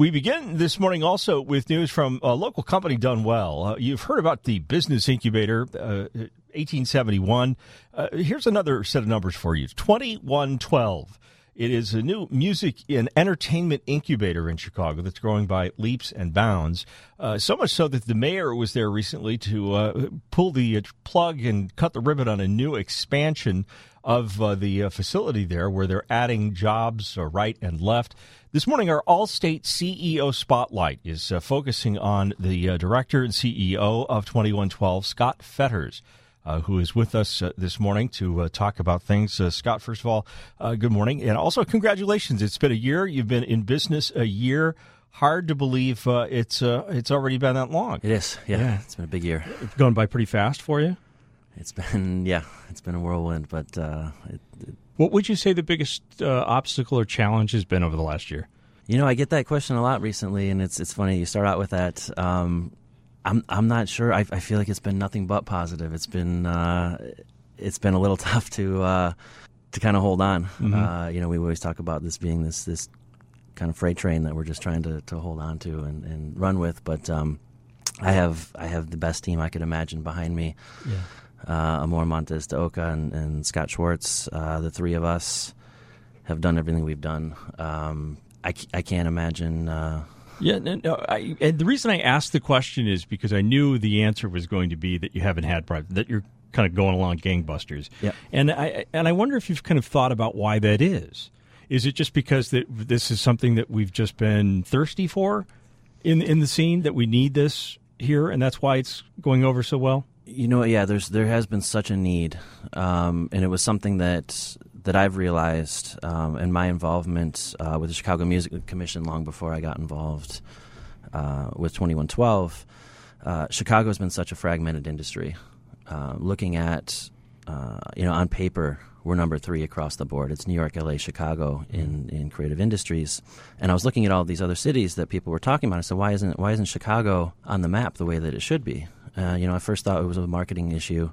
We begin this morning also with news from a local company done well. You've heard about the Business Incubator, 1871. Here's another set of numbers for you. 2112. It is a new music and entertainment incubator in Chicago that's growing by leaps and bounds. So much so that the mayor was there recently to pull the plug and cut the ribbon on a new expansion of the facility there, where they're adding jobs right and left. This morning, our All-State CEO Spotlight is focusing on the director and CEO of 2112, Scott Fetters, who is with us this morning to talk about things. Scott, first of all, good morning. And also, congratulations. It's been a year. You've been in business a year. Hard to believe it's already been that long. It is. Yeah. It's been a big year. It's gone by pretty fast for you? It's been a whirlwind, but what would you say the biggest obstacle or challenge has been over the last year? You know, I get that question a lot recently, and it's funny you start out with that. I'm not sure. I feel like it's been nothing but positive. It's been a little tough to kind of hold on. Mm-hmm. We always talk about this being this kind of freight train that we're just trying to hold on to and run with. But I have the best team I could imagine behind me. Yeah. Amor Montes de Oca and Scott Schwartz, the three of us have done everything we've done. I can't imagine. And the reason I asked the question is because I knew the answer was going to be that you haven't had that you're kind of going along gangbusters. Yep. And I wonder if you've kind of thought about why that is. Is it just because that this is something that we've just been thirsty for in the scene, that we need this here, and that's why it's going over so well? You know, yeah, there has been such a need, and it was something that I've realized in my involvement with the Chicago Music Commission long before I got involved with 2112. Chicago has been such a fragmented industry. Looking at, on paper, we're number 3 across the board. It's New York, LA, Chicago in creative industries. And I was looking at all these other cities that people were talking about. I said, why isn't Chicago on the map the way that it should be? I first thought it was a marketing issue,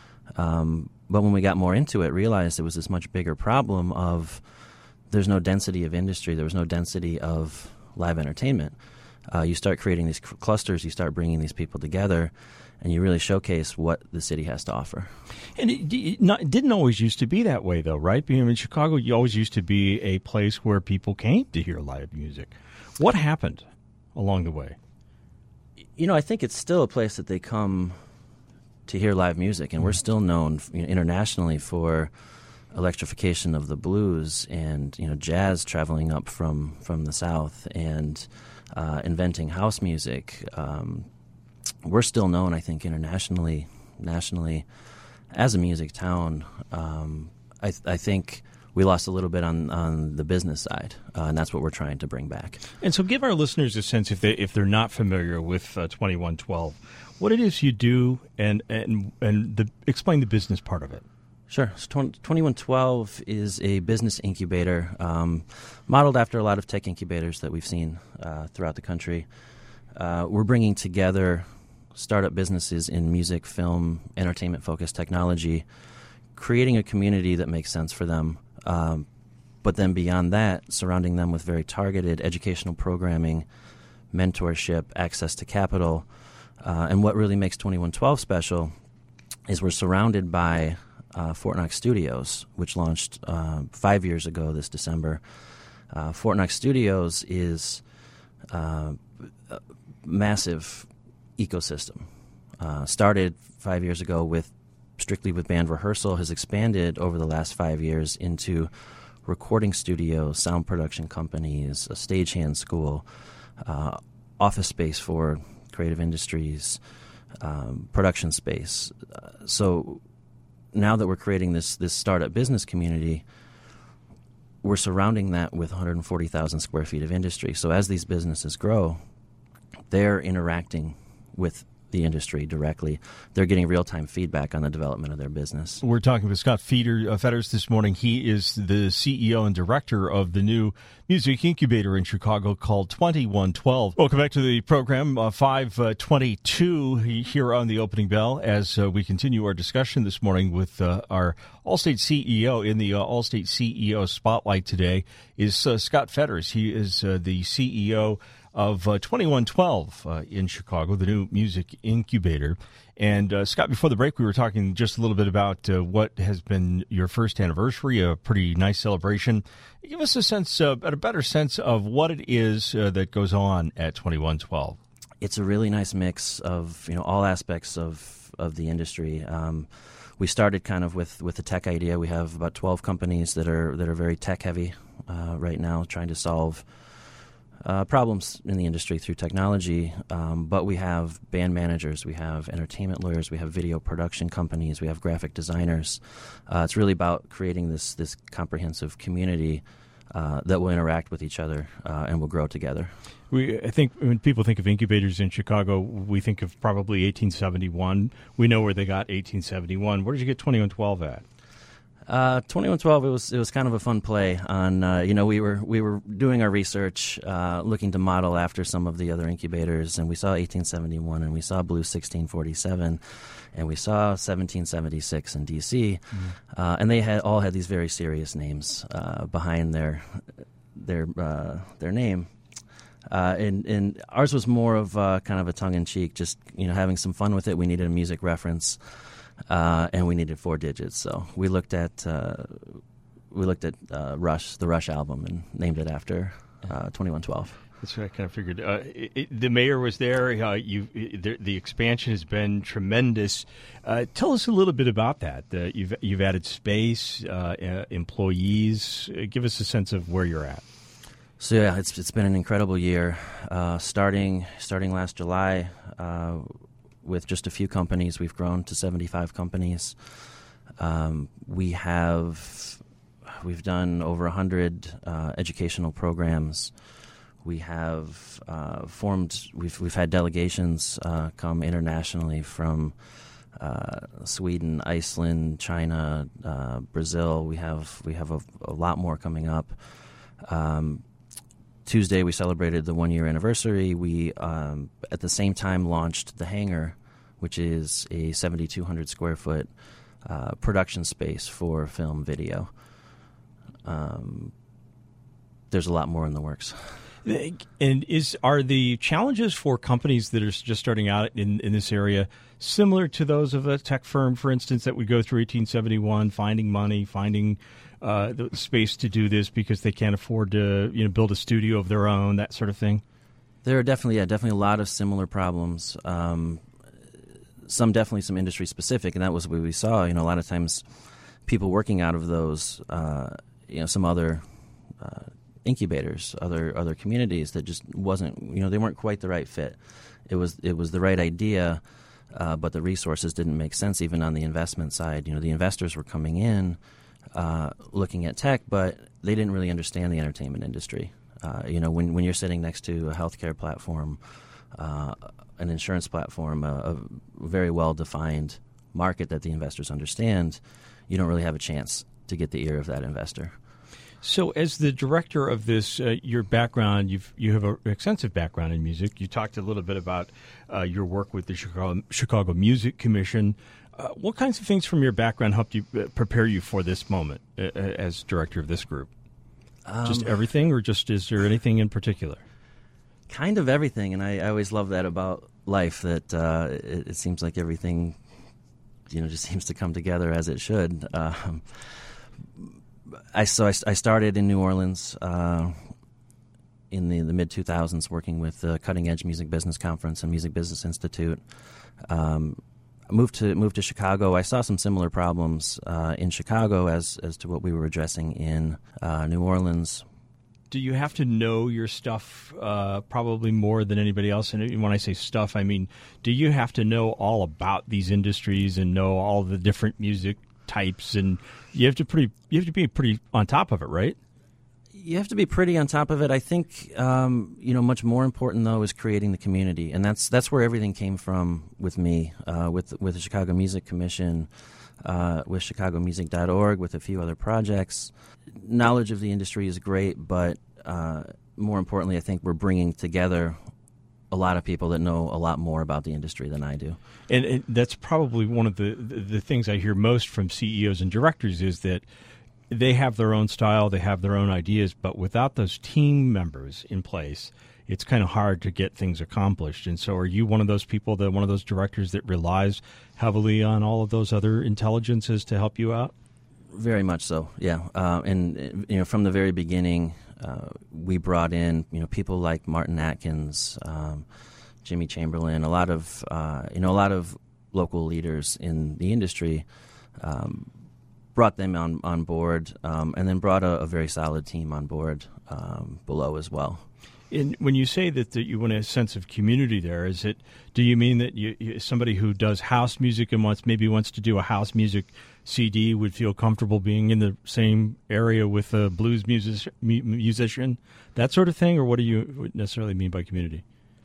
but when we got more into it, realized it was this much bigger problem of there's no density of industry, there was no density of live entertainment. You start creating these clusters, you start bringing these people together, and you really showcase what the city has to offer. And it didn't always used to be that way, though, right? I mean, in Chicago, you always used to be a place where people came to hear live music. What happened along the way? I think it's still a place that they come to hear live music, and we're still known internationally for electrification of the blues and jazz traveling up from the South and inventing house music. We're still known, I think, internationally, nationally, as a music town. I think we lost a little bit on the business side, and that's what we're trying to bring back. And so give our listeners a sense, if they're not familiar with 2112, what it is you do and explain the business part of it. Sure. So 2112 is a business incubator modeled after a lot of tech incubators that we've seen throughout the country. We're bringing together startup businesses in music, film, entertainment-focused technology, creating a community that makes sense for them. But then beyond that, surrounding them with very targeted educational programming, mentorship, access to capital. And what really makes 2112 special is we're surrounded by Fort Knox Studios, which launched 5 years ago this December. Fort Knox Studios is a massive ecosystem. Started 5 years ago strictly with band rehearsal, has expanded over the last 5 years into recording studios, sound production companies, a stagehand school, office space for creative industries, production space. So now that we're creating this startup business community, we're surrounding that with 140,000 square feet of industry. So as these businesses grow, they're interacting with the industry directly. They're getting real-time feedback on the development of their business. We're talking with Scott Fetters this morning. He is the CEO and director of the new music incubator in Chicago called 2112. Welcome back to the program, 5:22 here on the opening bell as we continue our discussion this morning with our All-State CEO. In the All-State CEO Spotlight today is Scott Fetters. He is the CEO of 2112 in Chicago, the new music incubator. And Scott, before the break, we were talking just a little bit about what has been your first anniversary, a pretty nice celebration. Give us a sense, a better sense of what it is that goes on at 2112. It's a really nice mix of all aspects of the industry. We started kind of with the tech idea. We have about 12 companies that are very tech heavy right now, trying to solve problems in the industry through technology. But we have band managers, we have entertainment lawyers, we have video production companies, we have graphic designers. It's really about creating this comprehensive community that will interact with each other and will grow together. I think when people think of incubators in Chicago, we think of probably 1871. We know where they got 1871. Where did you get 2112 at? 2112. It was kind of a fun play on. We were doing our research, looking to model after some of the other incubators, and we saw 1871, and we saw Blue 1647, and we saw 1776 in D.C., and they all had these very serious names behind their name. And ours was more of kind of a tongue-in-cheek, just having some fun with it. We needed a music reference, and we needed 4 digits. So we looked at Rush, the Rush album, and named it after 2112. That's what I kind of figured. The mayor was there. The expansion has been tremendous. Tell us a little bit about that. You've added space, employees. Give us a sense of where you're at. So yeah, it's been an incredible year. Starting last July, with just a few companies, we've grown to 75 companies. We've done over 100 educational programs. We have We've had delegations come internationally from Sweden, Iceland, China, Brazil. We have a lot more coming up. Tuesday, we celebrated the 1-year anniversary. We, at the same time, launched The Hangar, which is a 7,200 square foot production space for film video. There's a lot more in the works. And are the challenges for companies that are just starting out in this area similar to those of a tech firm, for instance, that would go through 1871, finding money, finding the space to do this because they can't afford to build a studio of their own, that sort of thing? There are definitely a lot of similar problems. Some industry specific, and that was what we saw. A lot of times people working out of those, some other incubators, other communities that just wasn't, they weren't quite the right fit. It was the right idea, but the resources didn't make sense even on the investment side. The investors were coming in, looking at tech, but they didn't really understand the entertainment industry. When you're sitting next to a healthcare platform, an insurance platform, a very well-defined market that the investors understand, you don't really have a chance to get the ear of that investor. So as the director of this, your background, you have an extensive background in music. You talked a little bit about your work with the Chicago Music Commission. What kinds of things from your background helped you prepare you for this moment as director of this group? Just everything, or is there anything in particular? Kind of everything, and I always love that about life, that it seems like everything, just seems to come together as it should. I started in New Orleans in the mid-2000s working with the Cutting Edge Music Business Conference and Music Business Institute. I moved to Chicago. I saw some similar problems in Chicago as to what we were addressing in New Orleans. Do you have to know your stuff probably more than anybody else? And when I say stuff, I mean, do you have to know all about these industries and know all the different music types? And you have to be pretty on top of it, right? You have to be pretty on top of it. I think much more important though is creating the community, and that's where everything came from with me, with the Chicago Music Commission, with ChicagoMusic.org, with a few other projects. Knowledge of the industry is great, but more importantly, I think we're bringing together a lot of people that know a lot more about the industry than I do. And that's probably one of the things I hear most from CEOs and directors is that they have their own style, they have their own ideas, but without those team members in place, it's kind of hard to get things accomplished. And so are you one of those people, one of those directors that relies heavily on all of those other intelligences to help you out? Very much so, yeah. And from the very beginning, we brought in people like Martin Atkins, Jimmy Chamberlain, a lot of local leaders in the industry. Brought them on board, and then brought a very solid team on board below as well. And when you say that you want a sense of community there, do you mean that you somebody who does house music and wants to do a house music CD would feel comfortable being in the same area with a blues musician, that sort of thing? Or what do you necessarily mean by community?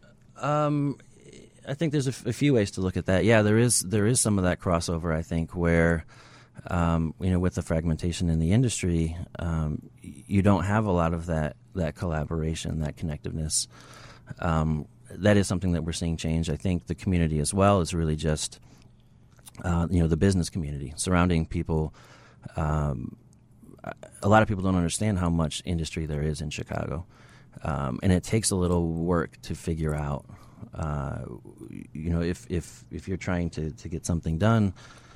I think there's a few ways to look at that. Yeah, there is some of that crossover, I think, where with the fragmentation in the industry, you don't have a lot of that collaboration, that connectiveness. That is something that we're seeing change. I think the community as well is really just the business community surrounding people. A lot of people don't understand how much industry there is in Chicago, and it takes a little work to figure out. If you're trying to get something done,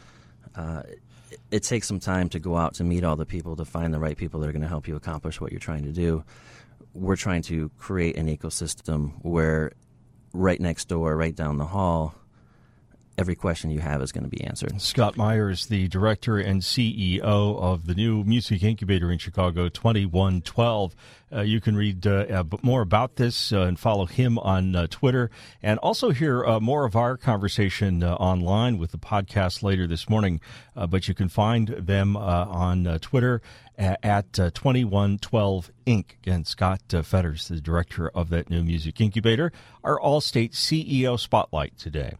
it takes some time to go out to meet all the people, to find the right people that are going to help you accomplish what you're trying to do. We're trying to create an ecosystem where right next door, right down the hall, every question you have is going to be answered. Scott Myers, the director and CEO of the new music incubator in Chicago, 2112. You can read more about this and follow him on Twitter, and also hear more of our conversation online with the podcast later this morning. But you can find them on Twitter at 2112 Inc. Again, Scott Fetters, the director of that new music incubator, our All-State CEO Spotlight today.